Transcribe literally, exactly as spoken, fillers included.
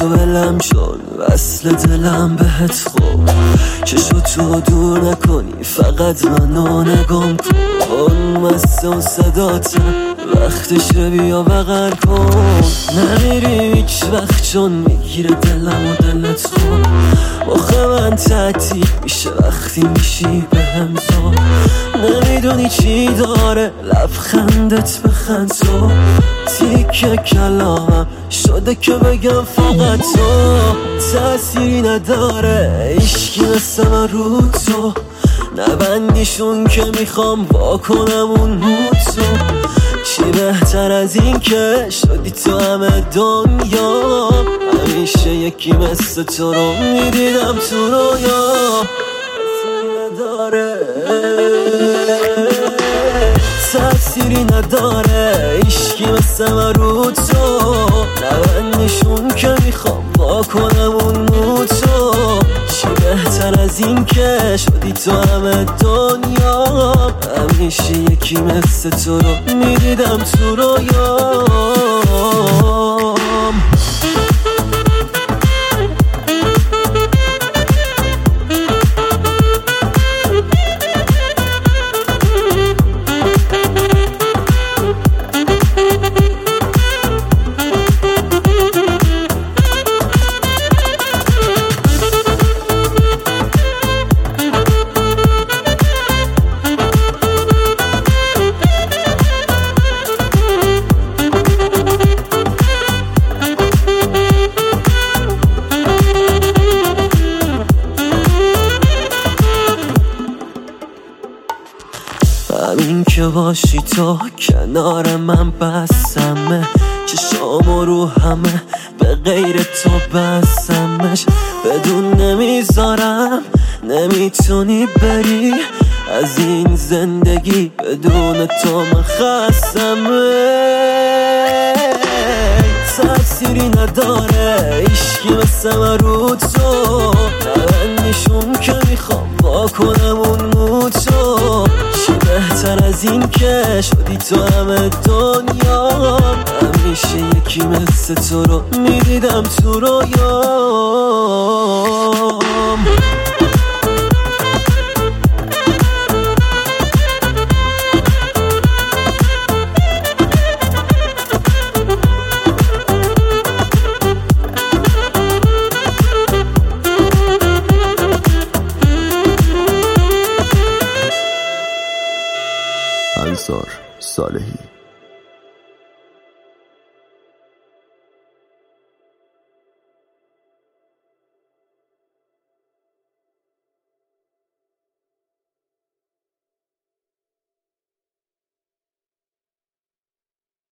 تو ولم شد وصل دلم بهت خورد، چشو تو دور نکنی فقط منو نگم کن. مست و صداتم وقتشه بیا بغل کن. نمیری هیچ وقت چون میگیره دلم و دلت خود. مخه من تعطیل میشه وقتی میشی بهم تو. نمیدونی چی داره لبخندت بخند تو. تیکه کلامم شده که بگم فقط تو. تأثیری نداره عشقی مثل من رو تو. نبندیشون که میخوام واکنم اون مود تو. چی بهتر از این که شدی تو همه دنیا. همیشه یکی مثل تو رو میدیدم تو رویا. نداره تأثیری نداره عشقی مثل من رو تو. نبندیشون که میخوام واکنم اون مود تو. چی بهتر از این که شدی تو همه دنیا. همیشه یکی مثل تو رو میدیدم تو رویام. همین که باشی تو کنار من بسمه. چشامو رو همه به غیر تو بسمش. بدون نمیذارم نمیتونی بری از این زندگی. بدون تو من خستمه. تأثیری نداره عشقی مثل من رو تو. نبندیشون که میخوام واکنم اون مود تو. چی بهتر از این که شدی تو همه دنیا. همیشه یکی مثل تو رو میدیدم تو رویام. انصار صالحی.